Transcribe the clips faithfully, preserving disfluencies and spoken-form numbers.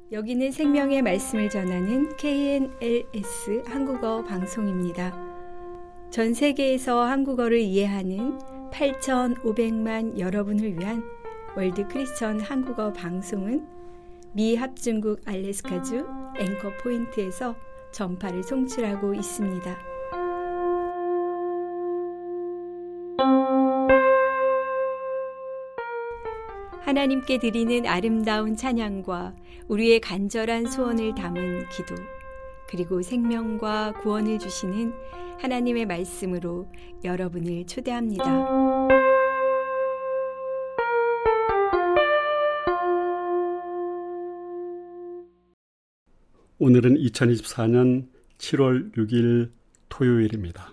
여기는 생명의 말씀을 전하는 케이엔엘에스 한국어 방송입니다. 전 세계에서 한국어를 이해하는 팔천오백만 여러분을 위한 월드 크리스천 한국어 방송은 미 합중국 알래스카주 앵커 포인트에서 전파를 송출하고 있습니다. 하나님께 드리는 아름다운 찬양과 우리의 간절한 소원을 담은 기도, 그리고 생명과 구원을 주시는 하나님의 말씀으로 여러분을 초대합니다. 오늘은 이천이십사 년 칠월 육일 토요일입니다.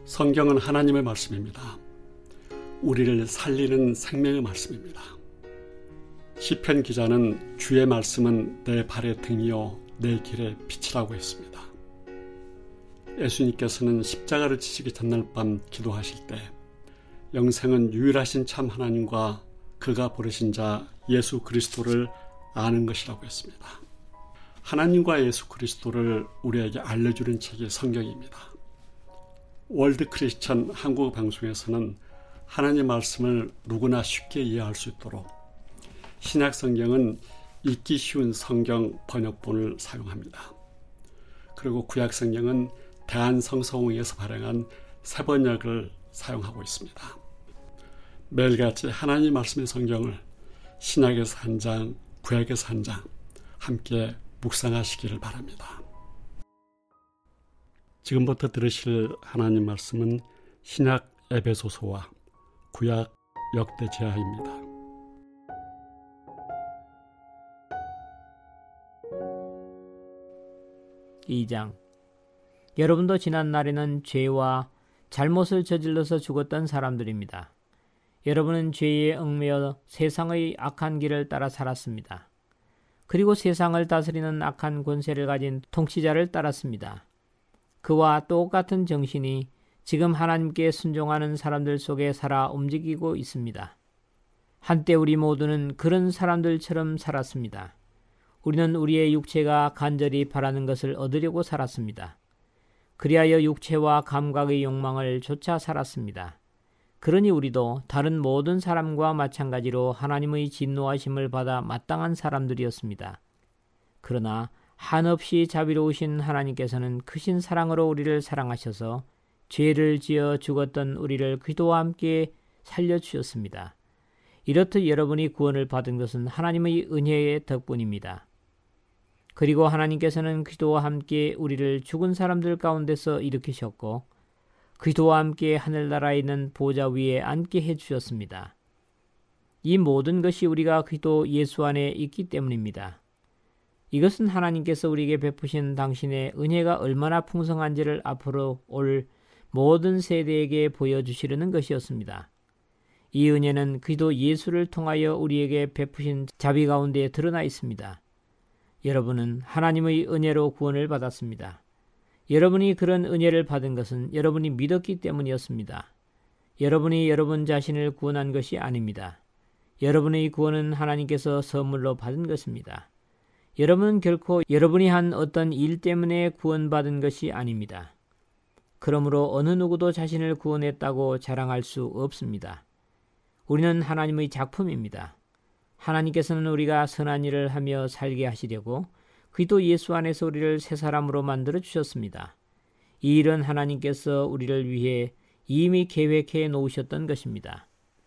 성경은 하나님의 말씀입니다. 우리를 살리는 생명의 말씀입니다. 시편 기자는 주의 말씀은 내 발의 등이요 내 길의 빛이라고 했습니다. 예수님께서는 십자가를 지시기 전날 밤 기도하실 때 영생은 유일하신 참 하나님과 그가 보내신 자 예수 그리스도를 아는 것이라고 했습니다. 하나님과 예수 그리스도를 우리에게 알려주는 책이 성경입니다. 월드 크리스천 한국 방송에서는 하나님 말씀을 누구나 쉽게 이해할 수 있도록 신약 성경은 읽기 쉬운 성경 번역본을 사용합니다. 그리고 구약 성경은 대한성서공회에서 발행한 새 번역을 사용하고 있습니다. 매일같이 하나님 말씀의 성경을 신약에서 한 장, 구약에서 한 장 함께 묵상하시기를 바랍니다. 지금부터 들으실 하나님 말씀은 신약 에베소서와 구약 역대제하입니다. 이 장. 여러분도 지난 날에는 죄와 잘못을 저질러서 죽었던 사람들입니다. 여러분은 죄에 얽매여 세상의 악한 길을 따라 살았습니다. 그리고 세상을 다스리는 악한 권세를 가진 통치자를 따랐습니다. 그와 똑같은 정신이 지금 하나님께 순종하는 사람들 속에 살아 움직이고 있습니다. 한때 우리 모두는 그런 사람들처럼 살았습니다. 우리는 우리의 육체가 간절히 바라는 것을 얻으려고 살았습니다. 그리하여 육체와 감각의 욕망을 쫓아 살았습니다. 그러니 우리도 다른 모든 사람과 마찬가지로 하나님의 진노하심을 받아 마땅한 사람들이었습니다. 그러나 한없이 자비로우신 하나님께서는 크신 사랑으로 우리를 사랑하셔서 죄를 지어 죽었던 우리를 그리스도와 함께 살려주셨습니다. 이렇듯 여러분이 구원을 받은 것은 하나님의 은혜의 덕분입니다. 그리고 하나님께서는 그리스도와 함께 우리를 죽은 사람들 가운데서 일으키셨고 그리스도와 함께 하늘나라에 있는 보좌 위에 앉게 해주셨습니다. 이 모든 것이 우리가 그리스도 예수 안에 있기 때문입니다. 이것은 하나님께서 우리에게 베푸신 당신의 은혜가 얼마나 풍성한지를 앞으로 올 모든 세대에게 보여주시려는 것이었습니다. 이 은혜는 그리스도 예수를 통하여 우리에게 베푸신 자비 가운데 드러나 있습니다. 여러분은 하나님의 은혜로 구원을 받았습니다. 여러분이 그런 은혜를 받은 것은 여러분이 믿었기 때문이었습니다. 여러분이 여러분 자신을 구원한 것이 아닙니다. 여러분의 구원은 하나님께서 선물로 받은 것입니다. 여러분은 결코 여러분이 한 어떤 일 때문에 구원받은 것이 아닙니다. 그러므로 어느 누구도 자신을 구원했다고 자랑할 수 없습니다. 우리는 하나님의 작품입니다. 하나님께서는 우리가 선한 일을 하며 살게 하시려고 그리스도 예수 안에서 우리를 새 사람으로 만들어 주셨습니다. 이 일은 하나님께서 우리를 위해 이미 계획해 놓으셨던 것입니다.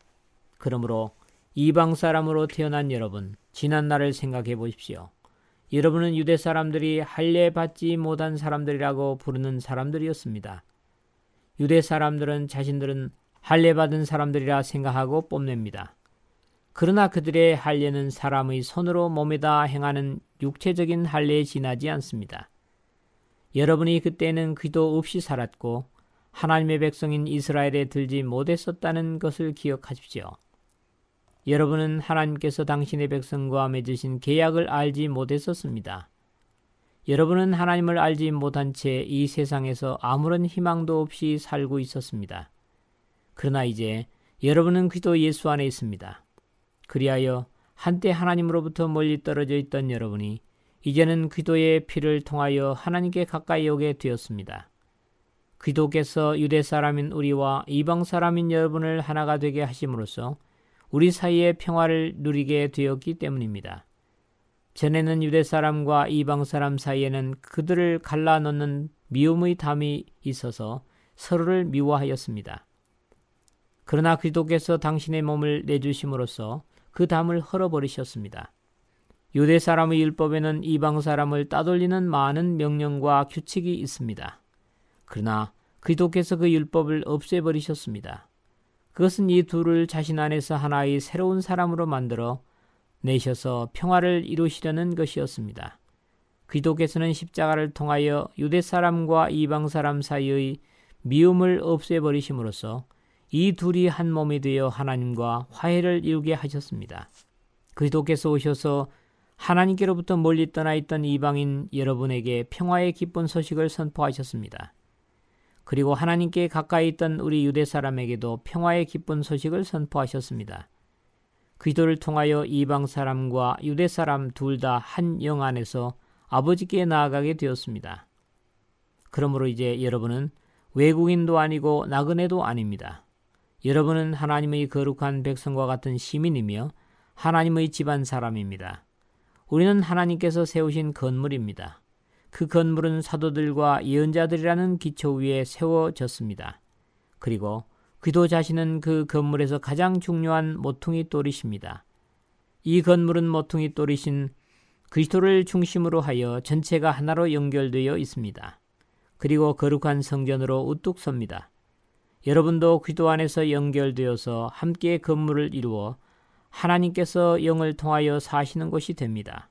그러므로 이방 사람으로 태어난 여러분, 지난 날을 생각해 보십시오. 여러분은 유대 사람들이 할례 받지 못한 사람들이라고 부르는 사람들이었습니다. 유대 사람들은 자신들은 할례 받은 사람들이라 생각하고 뽐냅니다. 그러나 그들의 할례는 사람의 손으로 몸에다 행하는 육체적인 할례에 지나지 않습니다. 여러분이 그때는 그리스도 없이 살았고 하나님의 백성인 이스라엘에 들지 못했었다는 것을 기억하십시오. 여러분은 하나님께서 당신의 백성과 맺으신 계약을 알지 못했었습니다. 여러분은 하나님을 알지 못한 채 이 세상에서 아무런 희망도 없이 살고 있었습니다. 그러나 이제 여러분은 그리스도 예수 안에 있습니다. 그리하여 한때 하나님으로부터 멀리 떨어져 있던 여러분이 이제는 그리스도의 피를 통하여 하나님께 가까이 오게 되었습니다. 그리스도께서 유대 사람인 우리와 이방 사람인 여러분을 하나가 되게 하심으로써 우리 사이에 평화를 누리게 되었기 때문입니다. 전에는 유대 사람과 이방 사람 사이에는 그들을 갈라놓는 미움의 담이 있어서 서로를 미워하였습니다. 그러나 그리스도께서 당신의 몸을 내주심으로써 그 담을 헐어버리셨습니다. 유대 사람의 율법에는 이방 사람을 따돌리는 많은 명령과 규칙이 있습니다. 그러나 그리스도께서 그 율법을 없애버리셨습니다. 그것은 이 둘을 자신 안에서 하나의 새로운 사람으로 만들어 내셔서 평화를 이루시려는 것이었습니다. 그리스도께서는 십자가를 통하여 유대 사람과 이방 사람 사이의 미움을 없애버리심으로써 이 둘이 한 몸이 되어 하나님과 화해를 이루게 하셨습니다. 그리스도께서 오셔서 하나님께로부터 멀리 떠나 있던 이방인 여러분에게 평화의 기쁜 소식을 선포하셨습니다. 그리고 하나님께 가까이 있던 우리 유대 사람에게도 평화의 기쁜 소식을 선포하셨습니다. 그리스도를 통하여 이방 사람과 유대 사람 둘 다 한 영 안에서 아버지께 나아가게 되었습니다. 그러므로 이제 여러분은 외국인도 아니고 나그네도 아닙니다. 여러분은 하나님의 거룩한 백성과 같은 시민이며 하나님의 집안 사람입니다. 우리는 하나님께서 세우신 건물입니다. 그 건물은 사도들과 예언자들이라는 기초 위에 세워졌습니다. 그리고 그리스도 자신은 그 건물에서 가장 중요한 모퉁이 돌이십니다. 이 건물은 모퉁이 돌이신 그리스도를 중심으로 하여 전체가 하나로 연결되어 있습니다. 그리고 거룩한 성전으로 우뚝 섭니다. 여러분도 그리스도 안에서 연결되어서 함께 건물을 이루어 하나님께서 영을 통하여 사시는 곳이 됩니다.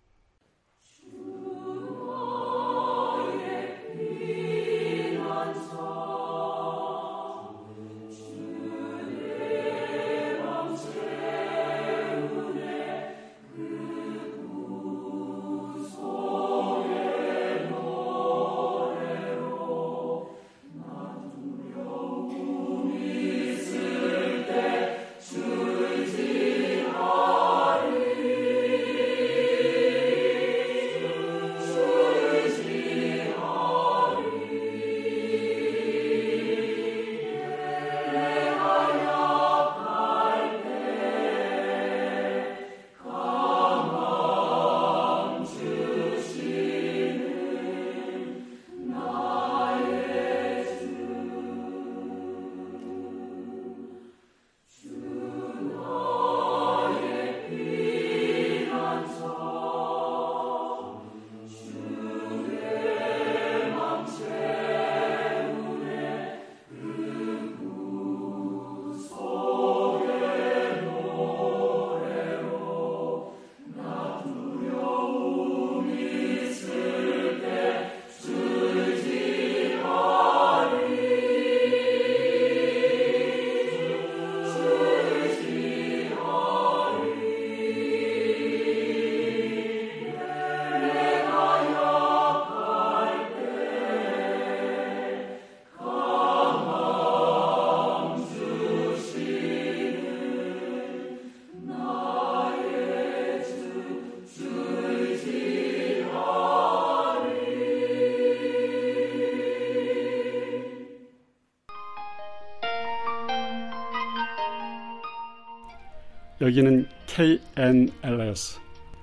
여기는 케이 엔 엘 에스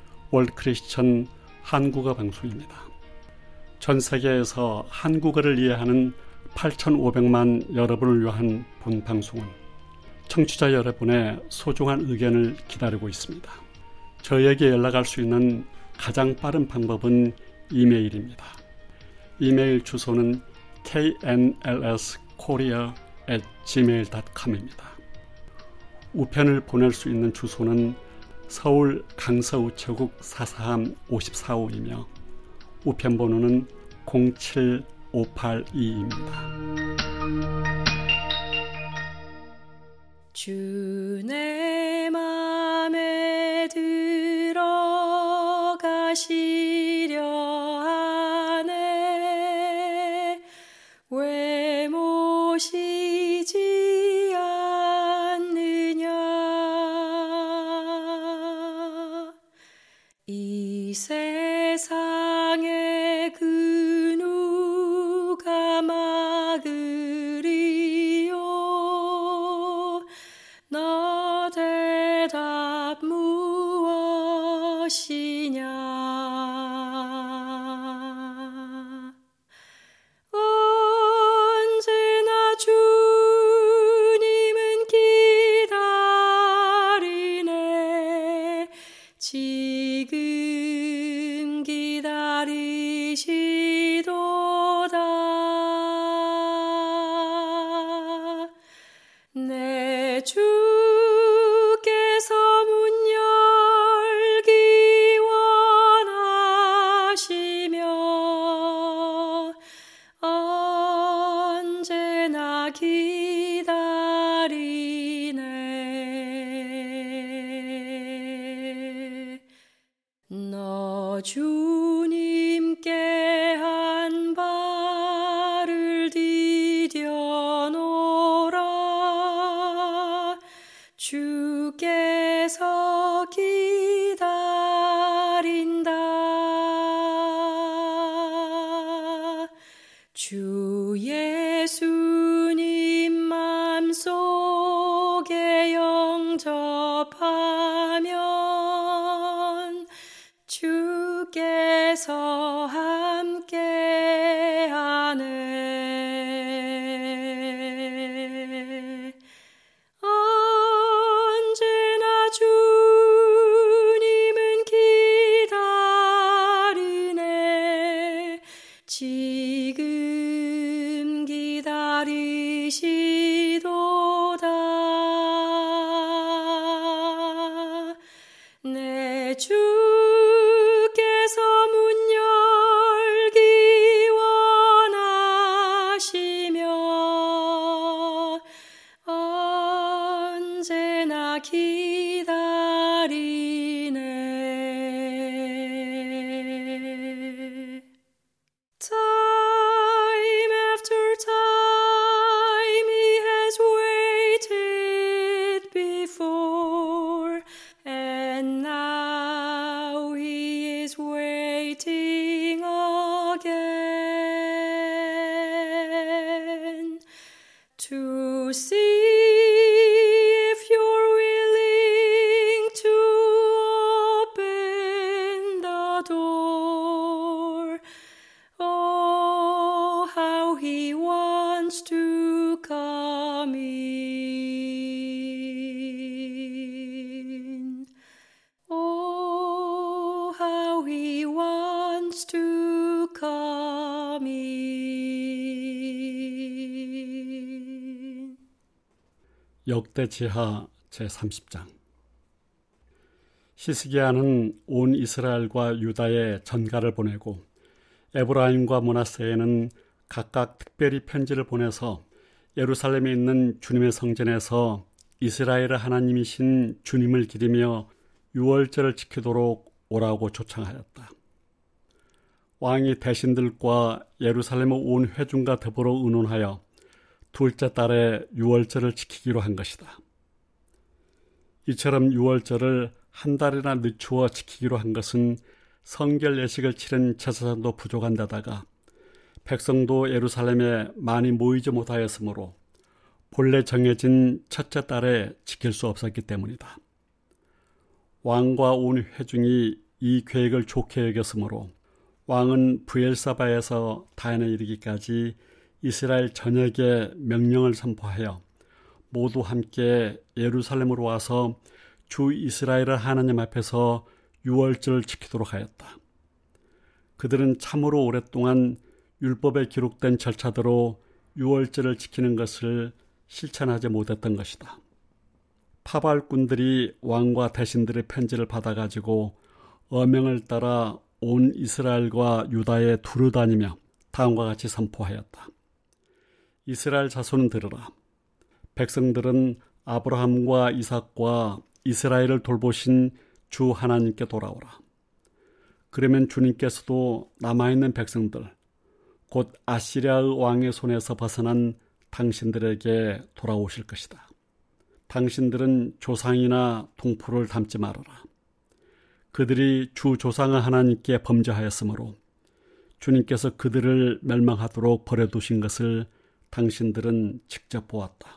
월드 크리스천 한국어 방송입니다. 전 세계에서 한국어를 이해하는 팔천오백만 여러분을 위한 본 방송은 청취자 여러분의 소중한 의견을 기다리고 있습니다. 저에게 연락할 수 있는 가장 빠른 방법은 이메일입니다. 이메일 주소는 케이 엔 엘 에스 코리아 앳 지메일 닷 컴입니다. 우편을 보낼 수 있는 주소는 서울 강서우체국 사사함 오십사호이며 우편 번호는 공칠오팔이입니다. 주 내 맘에 들어가시려 하네 왜 모시지 않느냐 이 세상에 그 누가 막으리요 나 주님께 한 발을 디뎌노라. 주께서 기다린다. 주 예수님 맘속에 영접하면 주께서 함께하네. 언제나 주님은 기다리네. 지금 기다리시도다. 내 주께서 문 열기 원하시며 언제나 기다리네. Time after time he has waited before, and now he is waiting again to see if you're willing to open the door. Oh, how he wants to come in. Oh, how he wants to come in. 역대지하 제삼십 장. 히스기야는 온 이스라엘과 유다에 전가를 보내고 에브라임과 므낫세에는 각각 특별히 편지를 보내서 예루살렘에 있는 주님의 성전에서 이스라엘의 하나님이신 주님을 기리며 유월절을 지키도록 오라고 초청하였다. 왕이 대신들과 예루살렘의 온 회중과 더불어 의논하여 둘째 달에 유월절을 지키기로 한 것이다. 이처럼 유월절을 한 달이나 늦추어 지키기로 한 것은 성결 예식을 치른 제사장도 부족한 데다가 백성도 예루살렘에 많이 모이지 못하였으므로 본래 정해진 첫째 달에 지킬 수 없었기 때문이다. 왕과 온 회중이 이 계획을 좋게 여겼으므로 왕은 브엘사바에서 다인에 이르기까지 이스라엘 전역에 명령을 선포하여 모두 함께 예루살렘으로 와서 주 이스라엘의 하나님 앞에서 유월절을 지키도록 하였다. 그들은 참으로 오랫동안 율법에 기록된 절차대로 유월절을 지키는 것을 실천하지 못했던 것이다. 파발꾼들이 왕과 대신들의 편지를 받아가지고 어명을 따라 온 이스라엘과 유다에 두루 다니며 다음과 같이 선포하였다. 이스라엘 자손은 들으라. 백성들은 아브라함과 이삭과 이스라엘을 돌보신 주 하나님께 돌아오라. 그러면 주님께서도 남아있는 백성들, 곧 아시리아의 왕의 손에서 벗어난 당신들에게 돌아오실 것이다. 당신들은 조상이나 동포를 닮지 말아라. 그들이 주 조상의 하나님께 범죄하였으므로 주님께서 그들을 멸망하도록 버려두신 것을 당신들은 직접 보았다.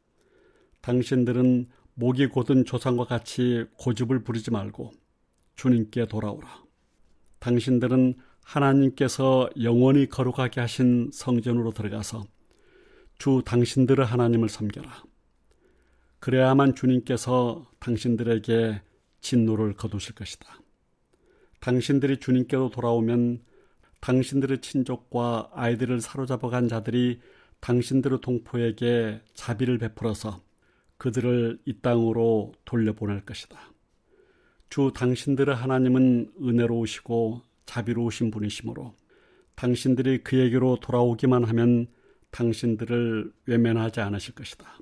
당신들은 목이 곧은 조상과 같이 고집을 부리지 말고 주님께 돌아오라. 당신들은 하나님께서 영원히 거룩하게 하신 성전으로 들어가서 주 당신들의 하나님을 섬겨라. 그래야만 주님께서 당신들에게 진노를 거두실 것이다. 당신들이 주님께로 돌아오면 당신들의 친족과 아이들을 사로잡아간 자들이 당신들의 동포에게 자비를 베풀어서 그들을 이 땅으로 돌려보낼 것이다. 주 당신들의 하나님은 은혜로우시고 자비로우신 분이시므로 당신들이 그에게로 돌아오기만 하면 당신들을 외면하지 않으실 것이다.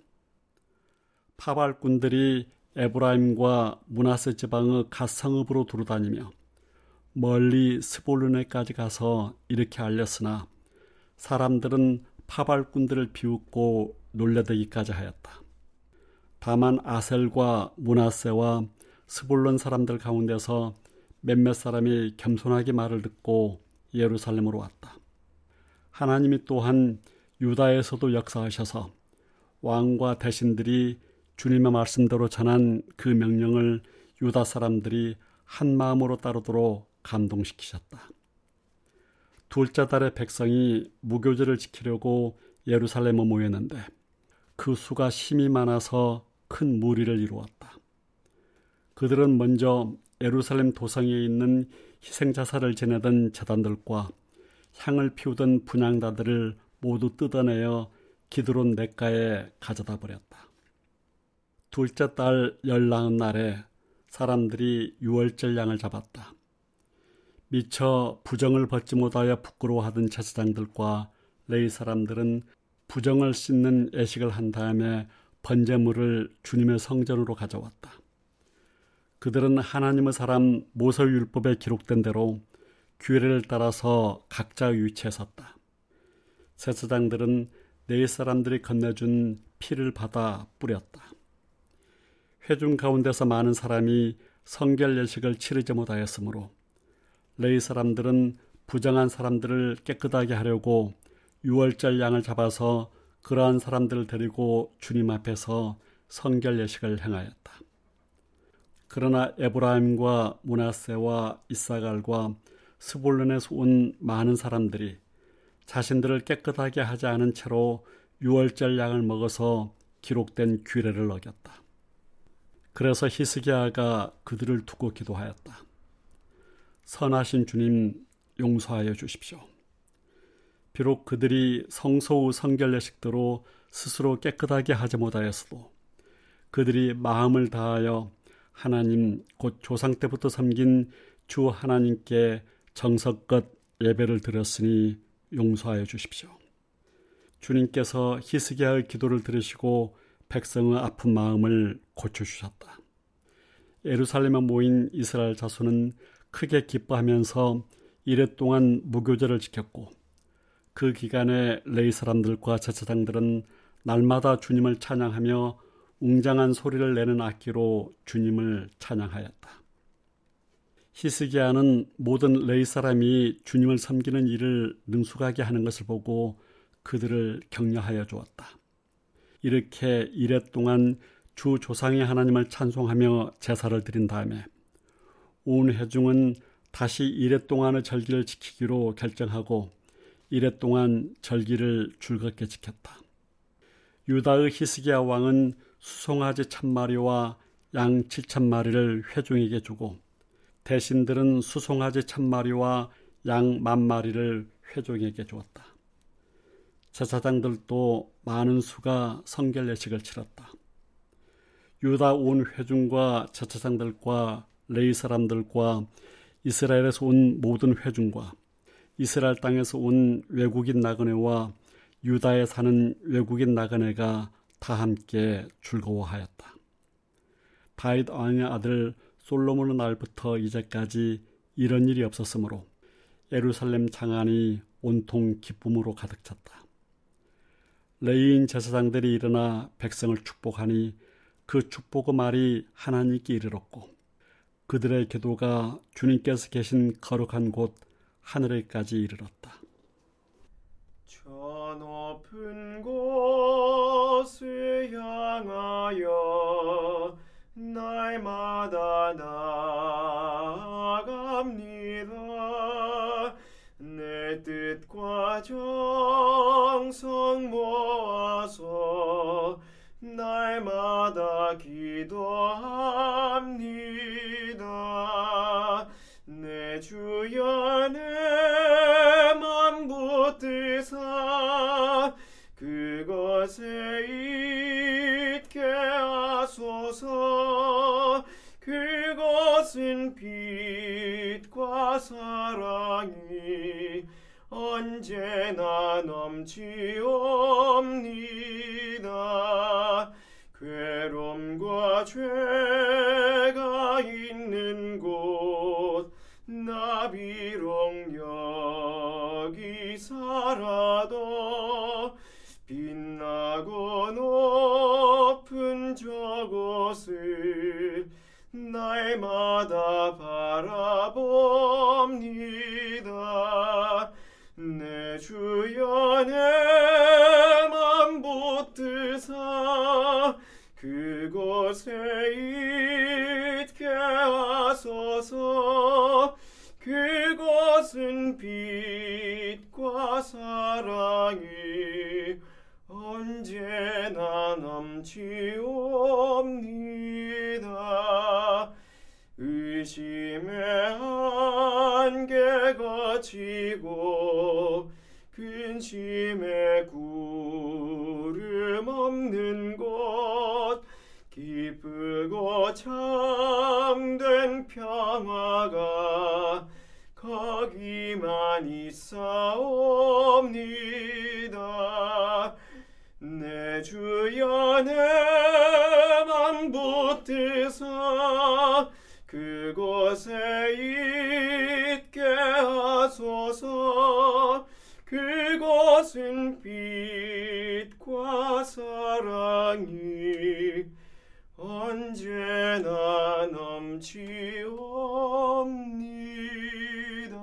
파발꾼들이 에브라임과 므낫세 지방의 갓 성읍으로 두루다니며 멀리 스볼론에까지 가서 이렇게 알렸으나 사람들은 파발꾼들을 비웃고 놀려대기까지 하였다. 다만 아셀과 므낫세와 스볼론 사람들 가운데서 몇몇 사람이 겸손하게 말을 듣고 예루살렘으로 왔다. 하나님이 또한 유다에서도 역사하셔서 왕과 대신들이 주님의 말씀대로 전한 그 명령을 유다 사람들이 한 마음으로 따르도록 감동시키셨다. 둘째 달에 백성이 무교절을 지키려고 예루살렘에 모였는데 그 수가 심히 많아서 큰 무리를 이루었다. 그들은 먼저 예루살렘 도성에 있는 희생자사를 지내던 제단들과 향을 피우던 분향다들을 모두 뜯어내어 기드론 냇가에 가져다 버렸다. 둘째 달 열나은 날에 사람들이 유월절 양을 잡았다. 미처 부정을 벗지 못하여 부끄러워하던 제사장들과 레위 사람들은 부정을 씻는 애식을 한 다음에 번제물을 주님의 성전으로 가져왔다. 그들은 하나님의 사람 모세율법에 기록된 대로 규례를 따라서 각자의 위치에 섰다. 제사장들은 레위 사람들이 건네준 피를 받아 뿌렸다. 회중 가운데서 많은 사람이 성결 예식을 치르지 못하였으므로 레위 사람들은 부정한 사람들을 깨끗하게 하려고 유월절 양을 잡아서 그러한 사람들을 데리고 주님 앞에서 성결 예식을 행하였다. 그러나 에브라임과 므낫세와 이사갈과 스볼론에서 온 많은 사람들이 자신들을 깨끗하게 하지 않은 채로 유월절 양을 먹어서 기록된 규례를 어겼다. 그래서 히스기야가 그들을 두고 기도하였다. 선하신 주님, 용서하여 주십시오. 비록 그들이 성소의 성결 예식대로 스스로 깨끗하게 하지 못하였어도 그들이 마음을 다하여 하나님 곧 조상 때부터 섬긴 주 하나님께 정성껏 예배를 드렸으니 용서하여 주십시오. 주님께서 히스기야의 기도를 들으시고 백성의 아픈 마음을 고쳐주셨다. 예루살렘에 모인 이스라엘 자손은 크게 기뻐하면서 이래 동안 무교절을 지켰고 그 기간에 레위 사람들과 제사장들은 날마다 주님을 찬양하며 웅장한 소리를 내는 악기로 주님을 찬양하였다. 히스기야는 모든 레위 사람이 주님을 섬기는 일을 능숙하게 하는 것을 보고 그들을 격려하여 주었다. 이렇게 이래 동안 주 조상의 하나님을 찬송하며 제사를 드린 다음에 온 회중은 다시 이래 동안의 절기를 지키기로 결정하고 이래 동안 절기를 즐겁게 지켰다. 유다의 히스기야 왕은 수송아지 천마리와 양 칠천 마리를 회중에게 주고 대신들은 수송아지 천마리와 양 만마리를 회중에게 주었다. 제사장들도 많은 수가 성결 예식을 치렀다. 유다 온 회중과 제사장들과 레위 사람들과 이스라엘에서 온 모든 회중과 이스라엘 땅에서 온 외국인 나그네와 유다에 사는 외국인 나그네가 다 함께 즐거워하였다. 다윗 왕의 아들 솔로몬의 날부터 이제까지 이런 일이 없었으므로 예루살렘 장안이 온통 기쁨으로 가득 찼다. 레위인 제사장들이 일어나 백성을 축복하니 그 축복의 말이 하나님께 이르렀고 그들의 기도가 주님께서 계신 거룩한 곳 하늘에까지 이르렀다. 저 높은 곳을 향하여 날마다 나아갑니다. 내 뜻과 정성 모아서 날마다 기도합니다. 내 주여 내 맘 붙드사 그것에 있게 하소서. 그것은 빛과 사랑이 언제나 넘치옵니다. 괴로움과 죄가 있는 곳 나 때마다 바라봅니다. 내 주여 내 맘 붙드사 그곳에 있게 하소서. 그곳은 빛과 사랑이 언제나 넘치옵니다. 의심의 안개 거치고 근심의 구름 없는 곳 기쁘고 참된 평화가 거기만 있사옵니다. 내 주여 내 맘 붙드사 그곳에 있게 하소서. 그곳은 빛과 사랑이 언제나 넘치옵니다.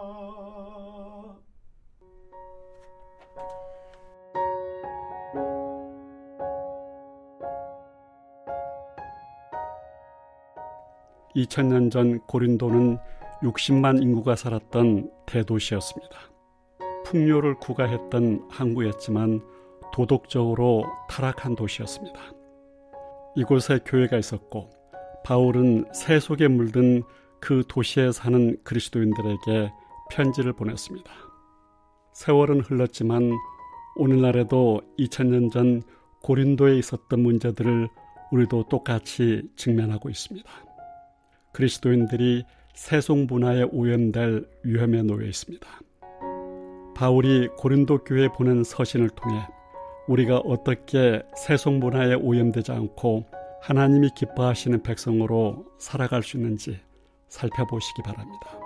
이천 년 전 고린도는 육십만 인구가 살았던 대도시였습니다. 풍요를 구가했던 항구였지만 도덕적으로 타락한 도시였습니다. 이곳에 교회가 있었고 바울은 새 속에 물든 그 도시에 사는 그리스도인들에게 편지를 보냈습니다. 세월은 흘렀지만 오늘날에도 이천 년 전 고린도에 있었던 문제들을 우리도 똑같이 직면하고 있습니다. 그리스도인들이 세속 문화에 오염될 위험에 놓여 있습니다. 바울이 고린도 교회에 보낸 서신을 통해 우리가 어떻게 세속 문화에 오염되지 않고 하나님이 기뻐하시는 백성으로 살아갈 수 있는지 살펴보시기 바랍니다.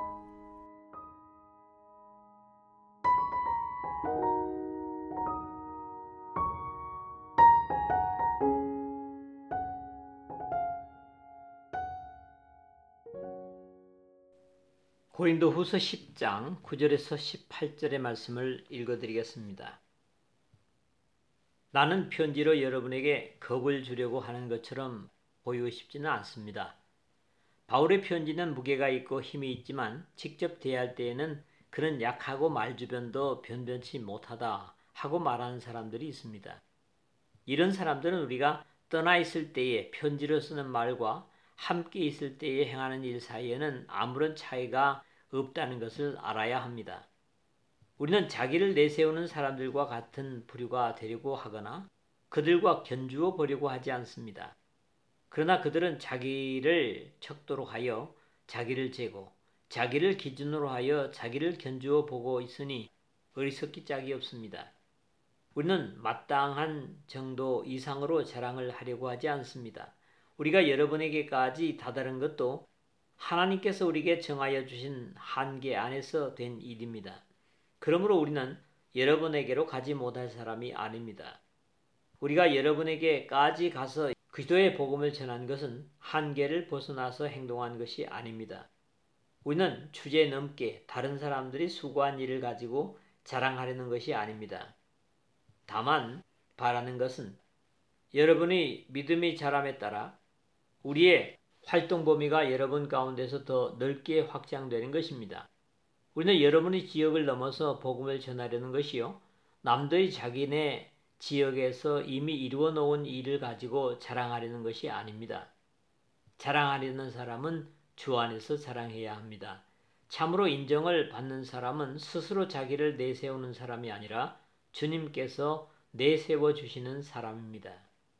고린도후서 십 장 구 절에서 십팔 절의 말씀을 읽어드리겠습니다. 나는 편지로 여러분에게 겁을 주려고 하는 것처럼 보이고 싶지는 않습니다. 바울의 편지는 무게가 있고 힘이 있지만 직접 대할 때에는 그는 약하고 말주변도 변변치 못하다 하고 말하는 사람들이 있습니다. 이런 사람들은 우리가 떠나 있을 때에 편지로 쓰는 말과 함께 있을 때에 행하는 일 사이에는 아무런 차이가 없다는 것을 알아야 합니다. 우리는 자기를 내세우는 사람들과 같은 부류가 되려고 하거나 그들과 견주어 보려고 하지 않습니다. 그러나 그들은 자기를 척도로 하여 자기를 재고 자기를 기준으로 하여 자기를 견주어 보고 있으니 어리석기 짝이 없습니다. 우리는 마땅한 정도 이상으로 자랑을 하려고 하지 않습니다. 우리가 여러분에게까지 다다른 것도 하나님께서 우리에게 정하여 주신 한계 안에서 된 일입니다. 그러므로 우리는 여러분에게로 가지 못할 사람이 아닙니다. 우리가 여러분에게까지 가서 그리스도의 복음을 전한 것은 한계를 벗어나서 행동한 것이 아닙니다. 우리는 주제 넘게 다른 사람들이 수고한 일을 가지고 자랑하려는 것이 아닙니다. 다만 바라는 것은 여러분의 믿음의 자람에 따라 우리의 활동 범위가 여러분 가운데서 더 넓게 확장되는 것입니다. 우리는 여러분의 지역을 넘어서 복음을 전하려는 것이요, 남들이 자기네 지역에서 이미 이루어 놓은 일을 가지고 자랑하려는 것이 아닙니다. 자랑하려는 사람은 주 안에서 자랑해야 합니다. 참으로 인정을 받는 사람은 스스로 자기를 내세우는 사람이 아니라 주님께서 내세워 주시는 사람입니다.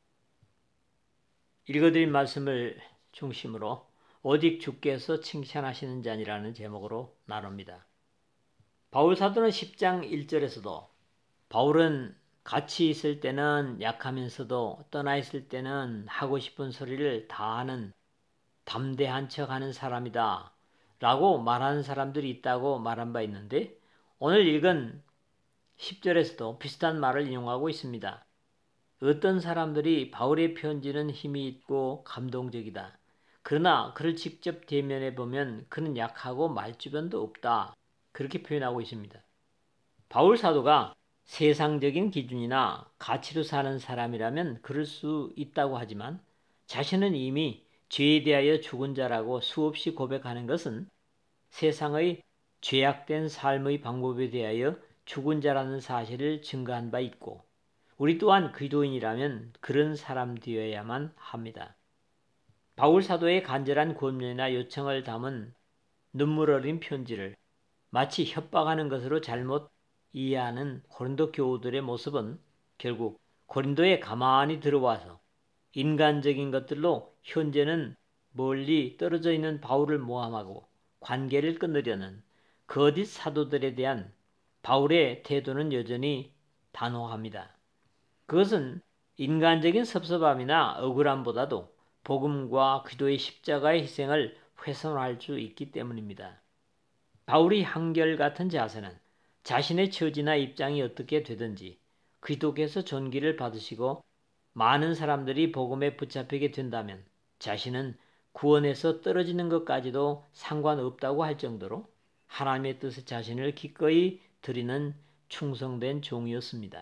읽어드린 말씀을 중심으로 오직 주께서 칭찬하시는 자니라는 제목으로 나눕니다. 바울 사도는 십 장 일 절에서도 바울은 같이 있을 때는 약하면서도 떠나 있을 때는 하고 싶은 소리를 다 하는 담대한 척하는 사람이다 라고 말하는 사람들이 있다고 말한 바 있는데, 오늘 읽은 십 절에서도 비슷한 말을 인용하고 있습니다. 어떤 사람들이 바울의 편지는 힘이 있고 감동적이다, 그러나 그를 직접 대면해 보면 그는 약하고 말주변도 없다. 그렇게 표현하고 있습니다. 바울 사도가 세상적인 기준이나 가치로 사는 사람이라면 그럴 수 있다고 하지만 자신은 이미 죄에 대하여 죽은 자라고 수없이 고백하는 것은 세상의 죄악된 삶의 방법에 대하여 죽은 자라는 사실을 증거한 바 있고 우리 또한 기도인이라면 그런 사람 되어야만 합니다. 바울 사도의 간절한 권면이나 요청을 담은 눈물 어린 편지를 마치 협박하는 것으로 잘못 이해하는 고린도 교우들의 모습은 결국 고린도에 가만히 들어와서 인간적인 것들로 현재는 멀리 떨어져 있는 바울을 모함하고 관계를 끊으려는 거짓 사도들에 대한 바울의 태도는 여전히 단호합니다. 그것은 인간적인 섭섭함이나 억울함보다도 복음과 기도의 십자가의 희생을 훼손할 수 있기 때문입니다. 바울이 한결같은 자세는 자신의 처지나 입장이 어떻게 되든지 그리스도께서 존귀를 받으시고 많은 사람들이 복음에 붙잡히게 된다면 자신은 구원에서 떨어지는 것까지도 상관없다고 할 정도로 하나님의 뜻에 자신을 기꺼이 드리는 충성된 종이었습니다.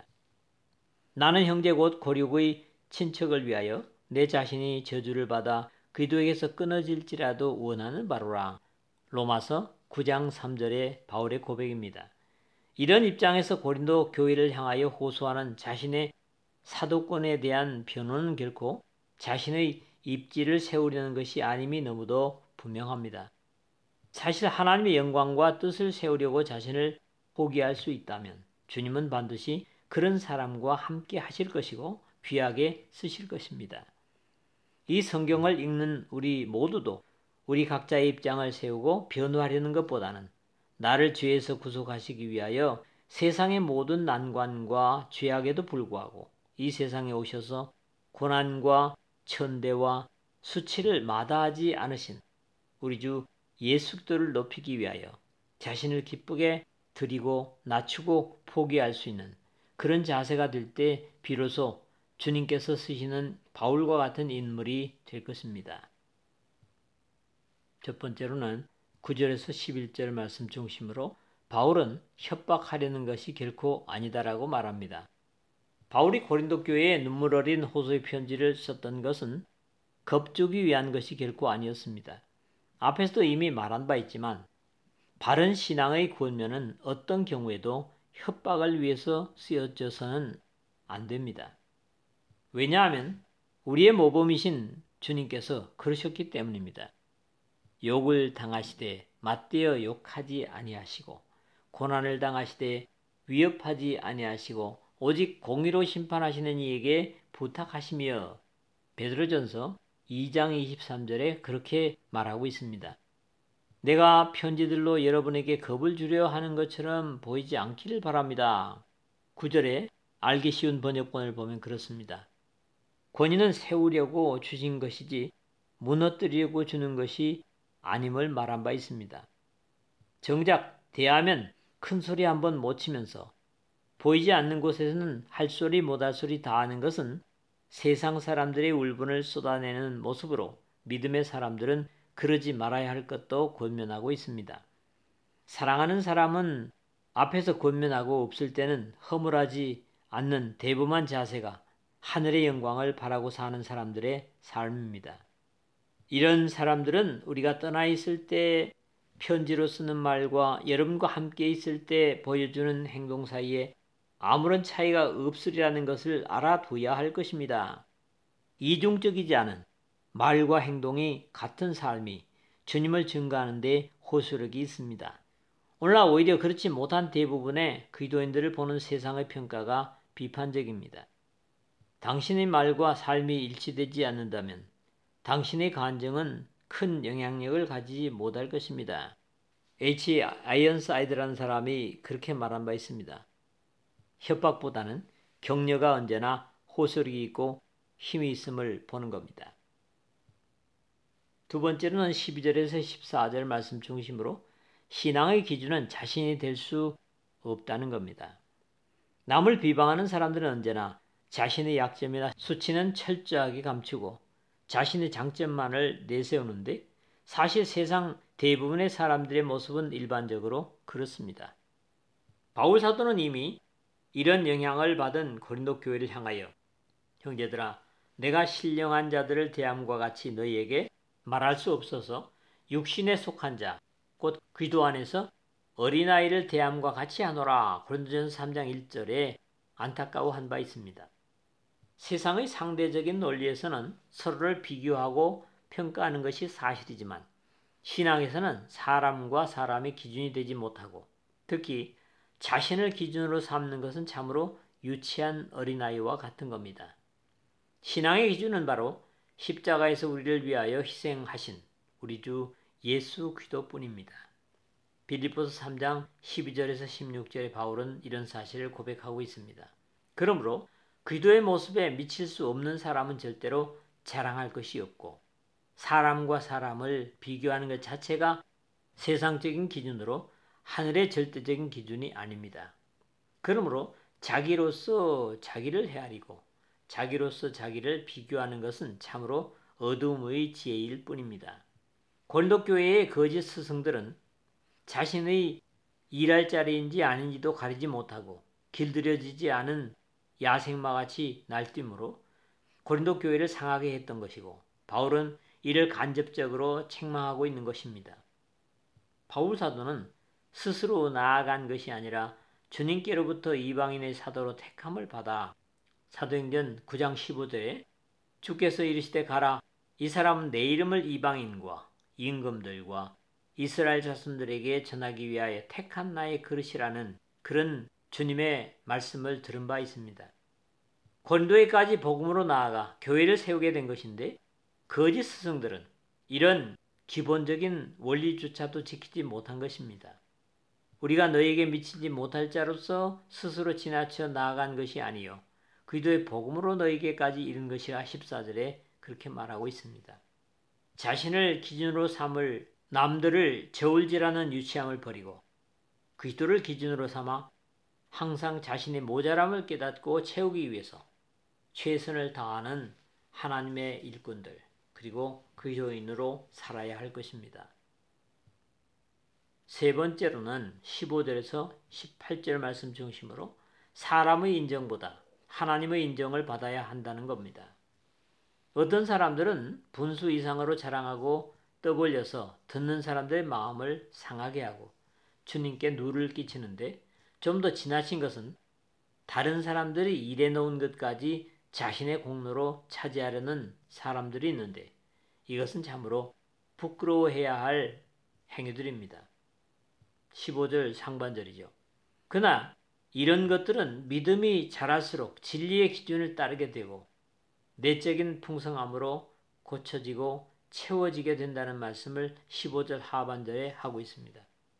나는 형제 곧 고륙의 친척을 위하여 내 자신이 저주를 받아 그리스도에게서 끊어질지라도 원하는 바로라. 로마서 구 장 삼 절의 바울의 고백입니다. 이런 입장에서 고린도 교회를 향하여 호소하는 자신의 사도권에 대한 변호는 결코 자신의 입지를 세우려는 것이 아님이 너무도 분명합니다. 사실 하나님의 영광과 뜻을 세우려고 자신을 포기할 수 있다면 주님은 반드시 그런 사람과 함께 하실 것이고 귀하게 쓰실 것입니다. 이 성경을 읽는 우리 모두도 우리 각자의 입장을 세우고 변호하려는 것보다는 나를 죄에서 구속하시기 위하여 세상의 모든 난관과 죄악에도 불구하고 이 세상에 오셔서 고난과 천대와 수치를 마다하지 않으신 우리 주 예수 그리스도를 높이기 위하여 자신을 기쁘게 드리고 낮추고 포기할 수 있는 그런 자세가 될 때 비로소 주님께서 쓰시는 바울과 같은 인물이 될 것입니다. 첫 번째로는 구 절에서 십일 절 말씀 중심으로 바울은 협박하려는 것이 결코 아니다라고 말합니다. 바울이 고린도 교회에 눈물 어린 호소의 편지를 썼던 것은 겁주기 위한 것이 결코 아니었습니다. 앞에서도 이미 말한 바 있지만 바른 신앙의 권면은 어떤 경우에도 협박을 위해서 쓰여져서는 안 됩니다. 왜냐하면 우리의 모범이신 주님께서 그러셨기 때문입니다. 욕을 당하시되 맞대어 욕하지 아니하시고 고난을 당하시되 위협하지 아니하시고 오직 공의로 심판하시는 이에게 부탁하시며 베드로전서 이 장 이십삼 절에 그렇게 말하고 있습니다. 내가 편지들로 여러분에게 겁을 주려 하는 것처럼 보이지 않기를 바랍니다. 구 절에 알기 쉬운 번역본을 보면 그렇습니다. 권위는 세우려고 주신 것이지 무너뜨리려고 주는 것이 아님을 말한 바 있습니다. 정작 대하면 큰 소리 한번 못 치면서 보이지 않는 곳에서는 할 소리 못할 소리 다 하는 것은 세상 사람들의 울분을 쏟아내는 모습으로 믿음의 사람들은 그러지 말아야 할 것도 권면하고 있습니다. 사랑하는 사람은 앞에서 권면하고 없을 때는 허물하지 않는 대범한 자세가 하늘의 영광을 바라고 사는 사람들의 삶입니다. 이런 사람들은 우리가 떠나 있을 때 편지로 쓰는 말과 여러분과 함께 있을 때 보여주는 행동 사이에 아무런 차이가 없으리라는 것을 알아둬야 할 것입니다. 이중적이지 않은 말과 행동이 같은 삶이 주님을 증거하는 데 호소력이 있습니다. 오늘날 오히려 그렇지 못한 대부분의 기도인들을 보는 세상의 평가가 비판적입니다. 당신의 말과 삶이 일치되지 않는다면 당신의 간증은 큰 영향력을 가지지 못할 것입니다. H. 아이언사이드라는 사람이 그렇게 말한 바 있습니다. 협박보다는 격려가 언제나 호소력이 있고 힘이 있음을 보는 겁니다. 두 번째로는 십이 절에서 십사 절 말씀 중심으로 신앙의 기준은 자신이 될 수 없다는 겁니다. 남을 비방하는 사람들은 언제나 자신의 약점이나 수치는 철저하게 감추고 자신의 장점만을 내세우는데 사실 세상 대부분의 사람들의 모습은 일반적으로 그렇습니다. 바울 사도는 이미 이런 영향을 받은 고린도 교회를 향하여 형제들아 내가 신령한 자들을 대함과 같이 너희에게 말할 수 없어서 육신에 속한 자 곧 그리스도 안에서 어린아이를 대함과 같이 하노라. 고린도전서 삼 장 일 절에 안타까워한 바 있습니다. 세상의 상대적인 논리에서는 서로를 비교하고 평가하는 것이 사실이지만 신앙에서는 사람과 사람의 기준이 되지 못하고 특히 자신을 기준으로 삼는 것은 참으로 유치한 어린아이와 같은 겁니다. 신앙의 기준은 바로 십자가에서 우리를 위하여 희생하신 우리 주 예수 그리스도뿐입니다. 빌립보서 삼 장 십이 절에서 십육 절에 바울은 이런 사실을 고백하고 있습니다. 그러므로 그리스도의 모습에 미칠 수 없는 사람은 절대로 자랑할 것이 없고 사람과 사람을 비교하는 것 자체가 세상적인 기준으로 하늘의 절대적인 기준이 아닙니다. 그러므로 자기로서 자기를 헤아리고 자기로서 자기를 비교하는 것은 참으로 어둠의 지혜일 뿐입니다. 고린도 교회의 거짓 스승들은 자신의 일할 자리인지 아닌지도 가리지 못하고 길들여지지 않은 야생마같이 날뛰므로 고린도 교회를 상하게 했던 것이고 바울은 이를 간접적으로 책망하고 있는 것입니다. 바울 사도는 스스로 나아간 것이 아니라 주님께로부터 이방인의 사도로 택함을 받아 사도행전 구 장 십오 절에 주께서 이르시되 가라 이 사람은 내 이름을 이방인과 임금들과 이스라엘 자손들에게 전하기 위하여 택한 나의 그릇이라는 그런 주님의 말씀을 들은 바 있습니다. 고린도에까지 복음으로 나아가 교회를 세우게 된 것인데 거짓 스승들은 이런 기본적인 원리조차도 지키지 못한 것입니다. 우리가 너에게 미치지 못할 자로서 스스로 지나쳐 나아간 것이 아니요 그리스도의 복음으로 너에게까지 이른 것이라 십사 절에 그렇게 말하고 있습니다. 자신을 기준으로 삼을 남들을 저울질하는 유치함을 버리고 그리스도를 기준으로 삼아 항상 자신의 모자람을 깨닫고 채우기 위해서 최선을 다하는 하나님의 일꾼들 그리고 그리스도인으로 살아야 할 것입니다. 세 번째로는 십오 절에서 십팔 절 말씀 중심으로 사람의 인정보다 하나님의 인정을 받아야 한다는 겁니다. 어떤 사람들은 분수 이상으로 자랑하고 떠벌려서 듣는 사람들의 마음을 상하게 하고 주님께 누를 끼치는데 좀 더 지나친 것은 다른 사람들이 일해놓은 것까지 자신의 공로로 차지하려는 사람들이 있는데 이것은 참으로 부끄러워해야 할 행위들입니다. 십오 절 상반절이죠. 그러나 이런 것들은 믿음이 자랄수록 진리의 기준을 따르게 되고 내적인 풍성함으로 고쳐지고 채워지게 된다는 말씀을 십오 절 하반절에 하고 있습니다.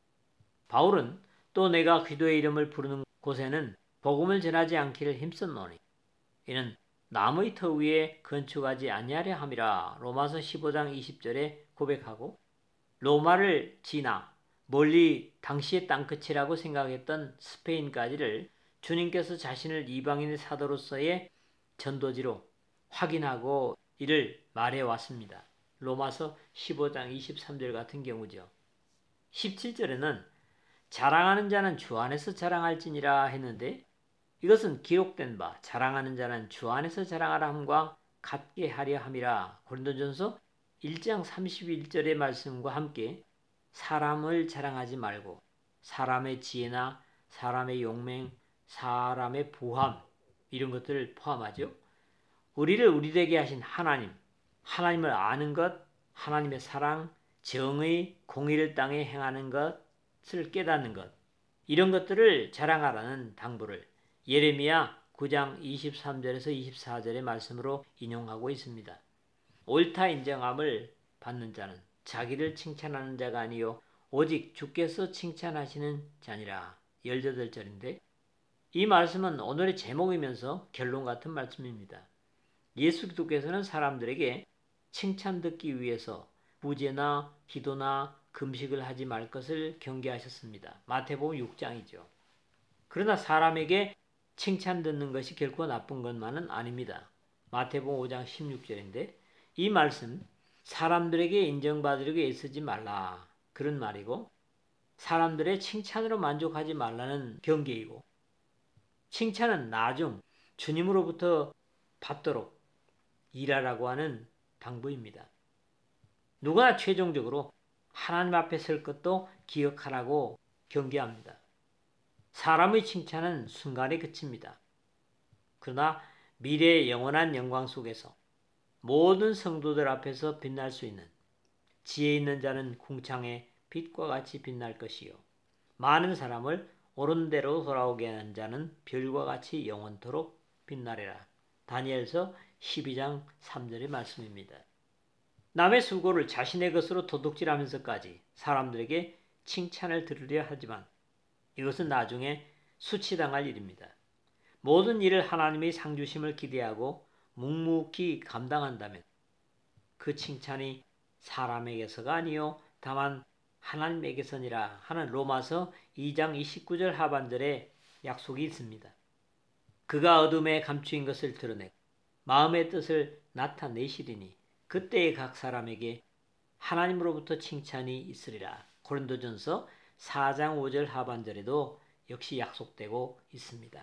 바울은 또 내가 그리스도의 이름을 부르는 곳에는 복음을 전하지 않기를 힘썼노니 이는 남의 터 위에 건축하지 아니하려 함이라 로마서 십오 장 이십 절에 고백하고 로마를 지나 멀리 당시의 땅끝이라고 생각했던 스페인까지를 주님께서 자신을 이방인의 사도로서의 전도지로 확인하고 이를 말해왔습니다. 로마서 십오 장 이십삼 절 같은 경우죠. 십칠 절에는 자랑하는 자는 주 안에서 자랑할지니라 했는데 이것은 기록된 바 자랑하는 자는 주 안에서 자랑하라 함과 같게 하려 함이라 고린도전서 일 장 삼십일 절의 말씀과 함께 사람을 자랑하지 말고 사람의 지혜나 사람의 용맹, 사람의 부함 이런 것들을 포함하죠. 우리를 우리 되게 하신 하나님, 하나님을 아는 것, 하나님의 사랑, 정의, 공의를 땅에 행하는 것을 깨닫는 것 이런 것들을 자랑하라는 당부를 예레미야 구 장 이십삼 절에서 이십사 절의 말씀으로 인용하고 있습니다. 옳다 인정함을 받는 자는 자기를 칭찬하는 자가 아니요 오직 주께서 칭찬하시는 자니라 십팔 절인데 이 말씀은 오늘의 제목이면서 결론 같은 말씀입니다. 예수 그리스도께서는 사람들에게 칭찬 듣기 위해서 부제나 기도나 금식을 하지 말 것을 경계하셨습니다. 마태복음 육 장이죠. 그러나 사람에게 칭찬 듣는 것이 결코 나쁜 것만은 아닙니다. 마태복음 오 장 십육 절인데 이 말씀, 사람들에게 인정받으려고 애쓰지 말라, 그런 말이고, 사람들의 칭찬으로 만족하지 말라는 경계이고, 칭찬은 나중 주님으로부터 받도록 일하라고 하는 당부입니다. 누가 최종적으로 하나님 앞에 설 것도 기억하라고 경계합니다. 사람의 칭찬은 순간에 그칩니다. 그러나 미래의 영원한 영광 속에서 모든 성도들 앞에서 빛날 수 있는 지혜 있는 자는 궁창의 빛과 같이 빛날 것이요, 많은 사람을 옳은 대로 돌아오게 하는 자는 별과 같이 영원토록 빛나리라. 다니엘서 십이 장 삼 절의 말씀입니다. 남의 수고를 자신의 것으로 도둑질하면서까지 사람들에게 칭찬을 들으려 하지만 이것은 나중에 수치당할 일입니다. 모든 일을 하나님의 상주심을 기대하고 묵묵히 감당한다면 그 칭찬이 사람에게서가 아니요 다만 하나님에게서니라 하는 로마서 이 장 이십구 절 하반절에 약속이 있습니다. 그가 어둠에 감추인 것을 드러내고 마음의 뜻을 나타내시리니 그때의 각 사람에게 하나님으로부터 칭찬이 있으리라. 고린도전서 사 장 오 절 하반절에도 역시 약속되고 있습니다.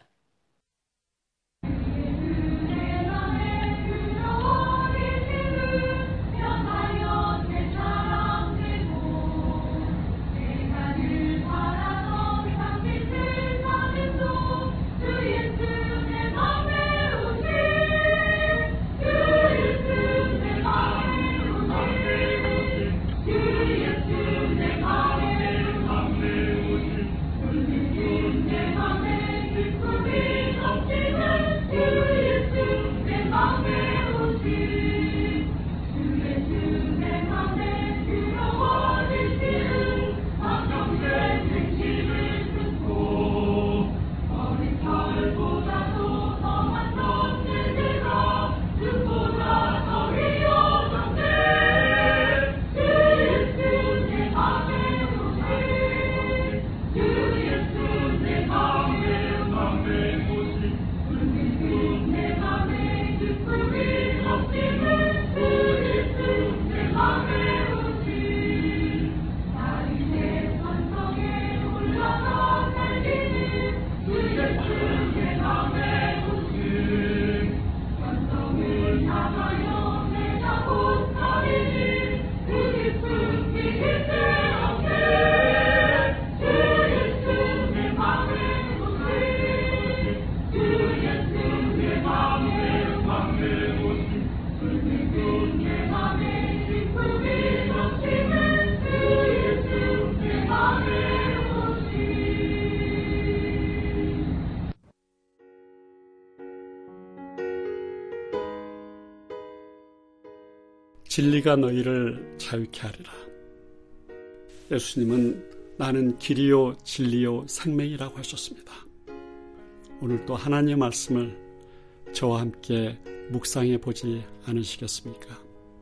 진리가 너희를 자유케 하리라. 예수님은 나는 길이요 진리요 생명이라고 하셨습니다. 오늘도 하나님의 말씀을 저와 함께 묵상해 보지 않으시겠습니까?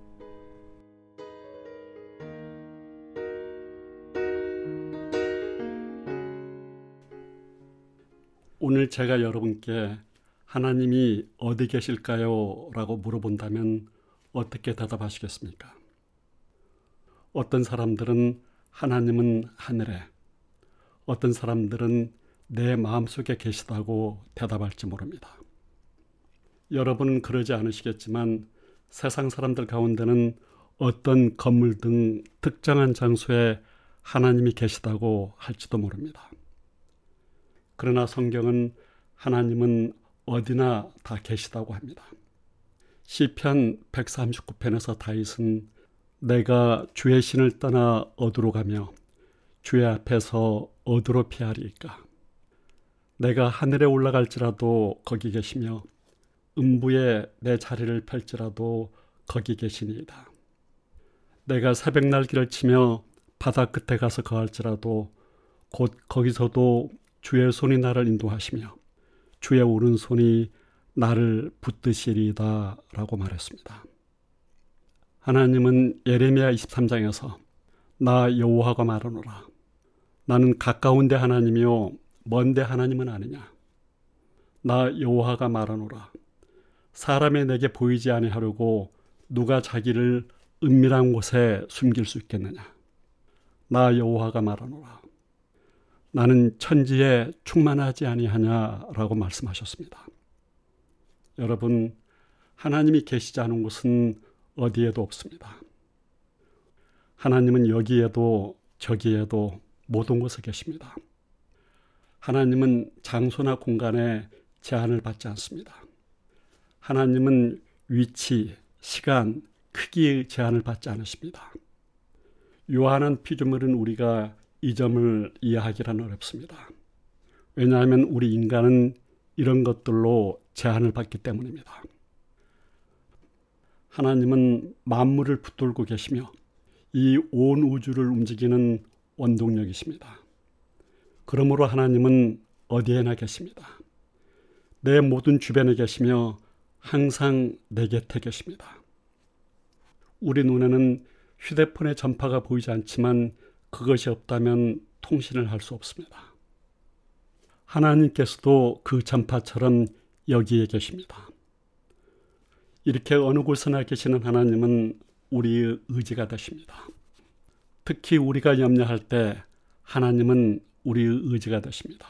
오늘 제가 여러분께 하나님이 어디 계실까요? 라고 물어본다면 어떻게 대답하시겠습니까? 어떤 사람들은 하나님은 하늘에, 어떤 사람들은 내 마음속에 계시다고 대답할지 모릅니다. 여러분은 그러지 않으시겠지만 세상 사람들 가운데는 어떤 건물 등 특정한 장소에 하나님이 계시다고 할지도 모릅니다. 그러나 성경은 하나님은 어디나 다 계시다고 합니다. 시편 백삼십구 편에서 다윗은 내가 주의 신을 떠나 어디로 가며 주의 앞에서 어디로 피하리이까? 내가 하늘에 올라갈지라도 거기 계시며 음부에 내 자리를 펼지라도 거기 계시니이다. 내가 새벽 날개를 치며 바다 끝에 가서 거할지라도 곧 거기서도 주의 손이 나를 인도하시며 주의 오른손이 나를 붙드시리이다 라고 말했습니다. 하나님은 예레미야 이십삼 장에서 나 여호와가 말하노라. 나는 가까운 데 하나님이요 먼 데 하나님은 아니냐. 나 여호와가 말하노라. 사람이 내게 보이지 아니하려고 누가 자기를 은밀한 곳에 숨길 수 있겠느냐? 나 여호와가 말하노라. 나는 천지에 충만하지 아니하냐라고 말씀하셨습니다. 여러분, 하나님이 계시지 않은 곳은 어디에도 없습니다. 하나님은 여기에도 저기에도 모든 곳에 계십니다. 하나님은 장소나 공간에 제한을 받지 않습니다. 하나님은 위치, 시간, 크기의 제한을 받지 않으십니다. 요한한 피조물은 우리가 이 점을 이해하기란 어렵습니다. 왜냐하면 우리 인간은 이런 것들로 제한을 받기 때문입니다. 하나님은 만물을 붙들고 계시며 이 온 우주를 움직이는 원동력이십니다. 그러므로 하나님은 어디에나 계십니다. 내 모든 주변에 계시며 항상 내 곁에 계십니다. 우리 눈에는 휴대폰의 전파가 보이지 않지만 그것이 없다면 통신을 할 수 없습니다. 하나님께서도 그 전파처럼 여기에 계십니다. 이렇게 어느 곳에나 계시는 하나님은 우리의 의지가 되십니다. 특히 우리가 염려할 때 하나님은 우리의 의지가 되십니다.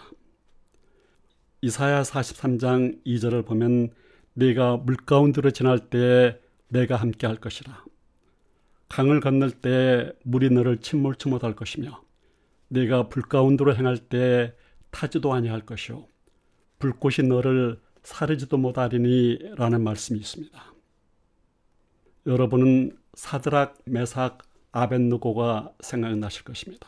이사야 사십삼 장 이 절을 보면 네가 물가운데로 지날 때에 내가 함께 할 것이라. 강을 건널 때에 물이 너를 침몰치 못할 것이며 네가 불 가운데로 행할 때에 타지도 아니할 것이요 불꽃이 너를 사르지도 못하리니 라는 말씀이 있습니다. 여러분은 사드락, 메삭, 아벳느고가 생각나실 것입니다.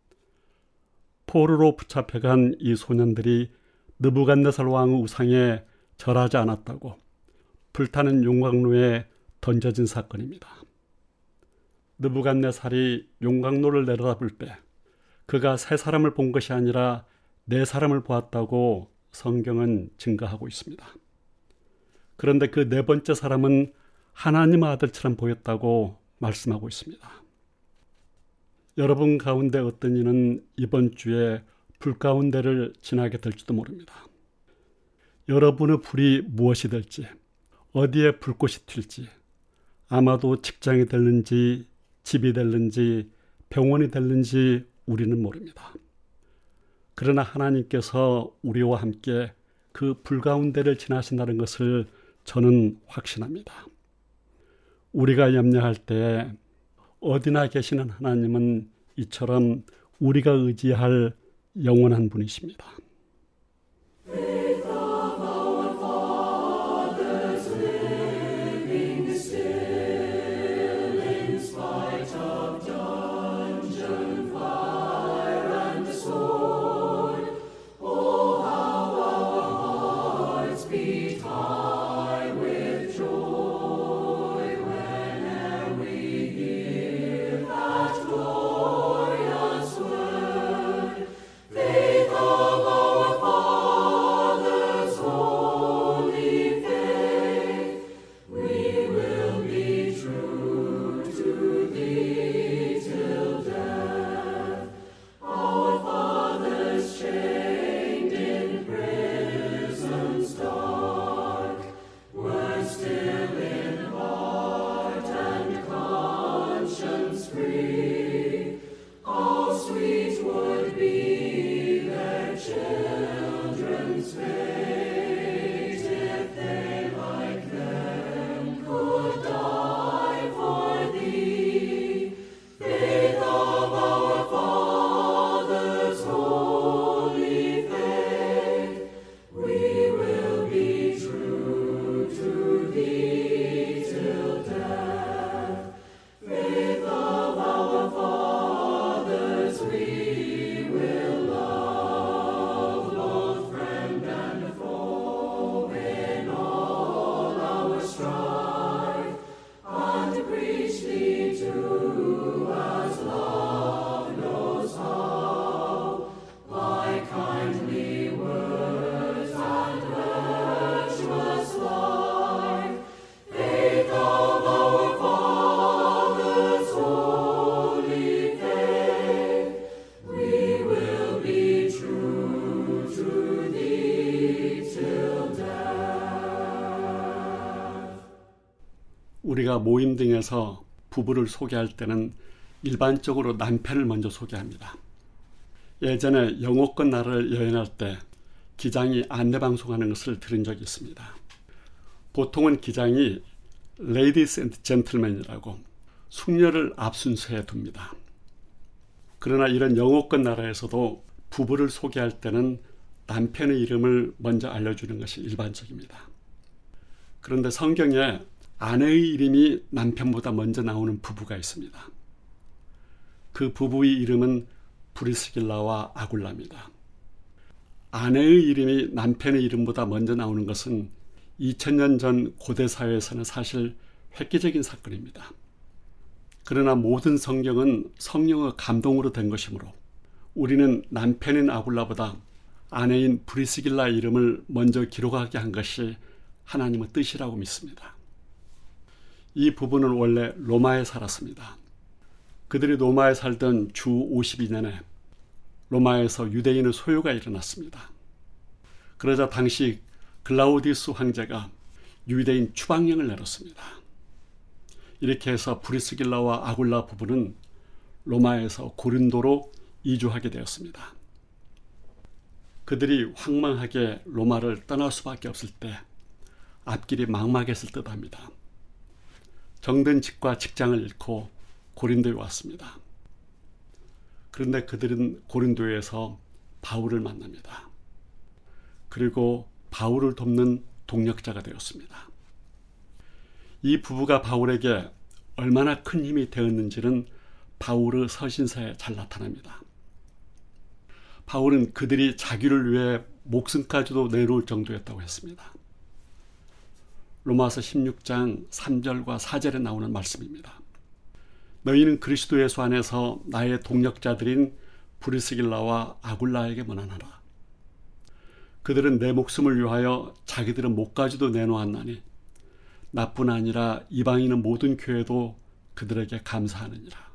포로로 붙잡혀간 이 소년들이 느부갓네살 왕의 우상에 절하지 않았다고 불타는 용광로에 던져진 사건입니다. 느부갓네살이 용광로를 내려다볼 때 그가 세 사람을 본 것이 아니라 네 사람을 보았다고 성경은 증거하고 있습니다. 그런데 그 네 번째 사람은 하나님의 아들처럼 보였다고 말씀하고 있습니다. 여러분 가운데 어떤 이는 이번 주에 불 가운데를 지나게 될지도 모릅니다. 여러분의 불이 무엇이 될지, 어디에 불꽃이 튈지, 아마도 직장이 될는지, 집이 될는지, 병원이 될는지 우리는 모릅니다. 그러나 하나님께서 우리와 함께 그 불 가운데를 지나신다는 것을 저는 확신합니다. 우리가 염려할 때 어디나 계시는 하나님은 이처럼 우리가 의지할 영원한 분이십니다. Faith of 우리가 모임 등에서 부부를 소개할 때는 일반적으로 남편을 먼저 소개합니다. 예전에 영어권 나라를 여행할 때 기장이 안내방송하는 것을 들은 적이 있습니다. 보통은 기장이 Ladies and Gentlemen이라고 숙녀를 앞순서에 둡니다. 그러나 이런 영어권 나라에서도 부부를 소개할 때는 남편의 이름을 먼저 알려주는 것이 일반적입니다. 그런데 성경에 아내의 이름이 남편보다 먼저 나오는 부부가 있습니다. 그 부부의 이름은 브리스길라와 아굴라입니다. 아내의 이름이 남편의 이름보다 먼저 나오는 것은 이천 년 전 고대 사회에서는 사실 획기적인 사건입니다. 그러나 모든 성경은 성령의 감동으로 된 것이므로 우리는 남편인 아굴라보다 아내인 브리스길라 이름을 먼저 기록하게 한 것이 하나님의 뜻이라고 믿습니다. 이 부부는 원래 로마에 살았습니다. 그들이 로마에 살던 주 오십이 년에 로마에서 유대인의 소요가 일어났습니다. 그러자 당시 글라우디우스 황제가 유대인 추방령을 내렸습니다. 이렇게 해서 브리스길라와 아굴라 부부는 로마에서 고린도로 이주하게 되었습니다. 그들이 황망하게 로마를 떠날 수밖에 없을 때 앞길이 막막했을 듯합니다. 정든 집과 직장을 잃고 고린도에 왔습니다. 그런데 그들은 고린도에서 바울을 만납니다. 그리고 바울을 돕는 동력자가 되었습니다. 이 부부가 바울에게 얼마나 큰 힘이 되었는지는 바울의 서신서에 잘 나타납니다. 바울은 그들이 자기를 위해 목숨까지도 내놓을 정도였다고 했습니다. 로마서 십육 장 삼 절과 사 절에 나오는 말씀입니다. 너희는 그리스도 예수 안에서 나의 동력자들인 브리스길라와 아굴라에게 문안하라. 그들은 내 목숨을 위하여 자기들은 목까지도 내놓았나니 나뿐 아니라 이방인의 모든 교회도 그들에게 감사하느니라.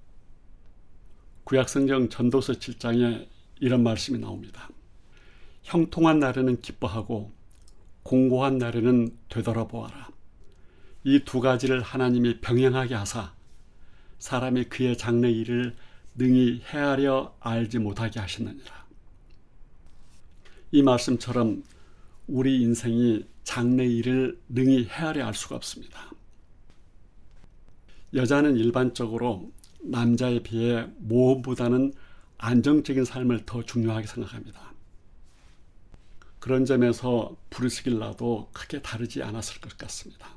구약성경 전도서 칠 장에 이런 말씀이 나옵니다. 형통한 날에는 기뻐하고 공고한 날에는 되돌아보아라. 이 두 가지를 하나님이 병행하게 하사 사람이 그의 장래 일을 능히 헤아려 알지 못하게 하셨느니라. 이 말씀처럼 우리 인생이 장래 일을 능히 헤아려 알 수가 없습니다. 여자는 일반적으로 남자에 비해 모험보다는 안정적인 삶을 더 중요하게 생각합니다. 그런 점에서 브리스길라도 크게 다르지 않았을 것 같습니다.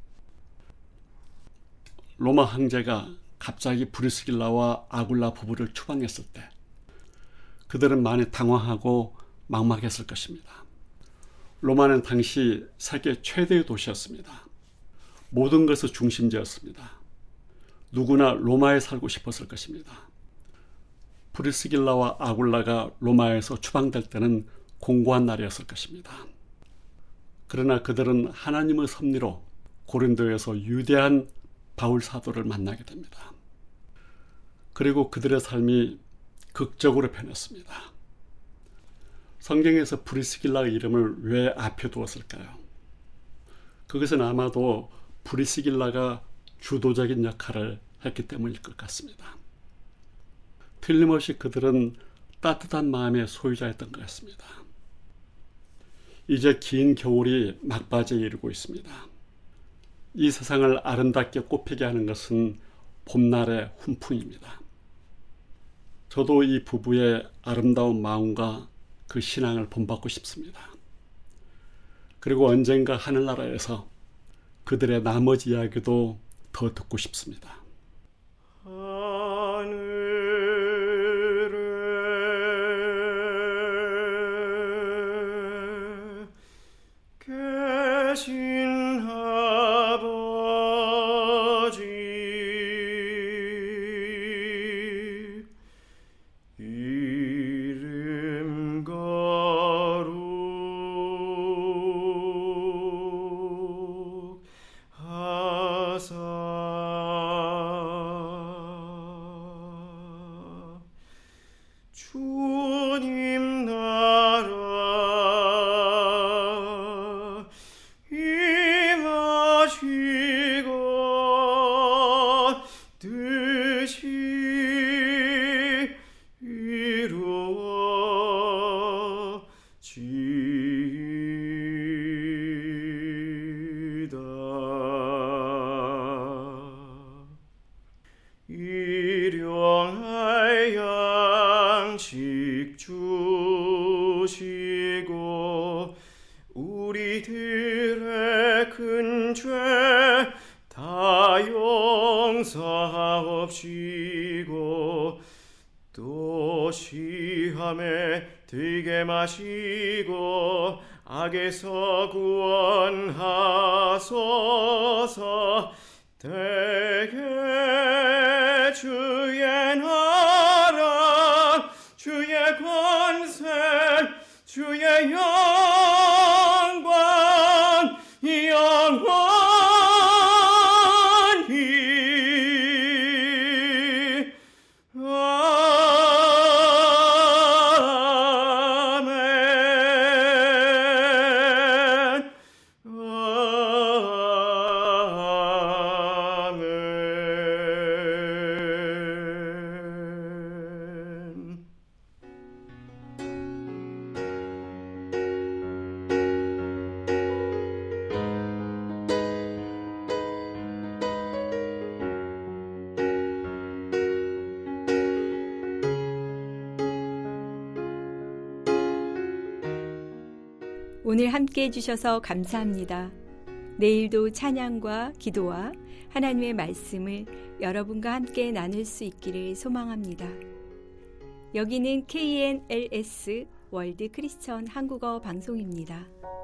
로마 황제가 갑자기 브리스길라와 아굴라 부부를 추방했을 때 그들은 많이 당황하고 막막했을 것입니다. 로마는 당시 세계 최대의 도시였습니다. 모든 것의 중심지였습니다. 누구나 로마에 살고 싶었을 것입니다. 브리스길라와 아굴라가 로마에서 추방될 때는 공고한 날이었을 것입니다. 그러나 그들은 하나님의 섭리로 고린도에서 위대한 바울 사도를 만나게 됩니다. 그리고 그들의 삶이 극적으로 변했습니다. 성경에서 브리스길라의 이름을 왜 앞에 두었을까요? 그것은 아마도 브리스길라가 주도적인 역할을 했기 때문일 것 같습니다. 틀림없이 그들은 따뜻한 마음의 소유자였던 것 같습니다. 이제 긴 겨울이 막바지에 이르고 있습니다. 이 세상을 아름답게 꽃피게 하는 것은 봄날의 훈풍입니다. 저도 이 부부의 아름다운 마음과 그 신앙을 본받고 싶습니다. 그리고 언젠가 하늘나라에서 그들의 나머지 이야기도 더 듣고 싶습니다. 하사 참에 들게 마시고 악에서 구원하소서. 대개 주의 나라 주의 권세 주의 영광 영원히 오늘 함께 해주셔서 감사합니다. 내일도 찬양과 기도와 하나님의 말씀을 여러분과 함께 나눌 수 있기를 소망합니다. 여기는 케이엔엘에스 월드 크리스천 한국어 방송입니다.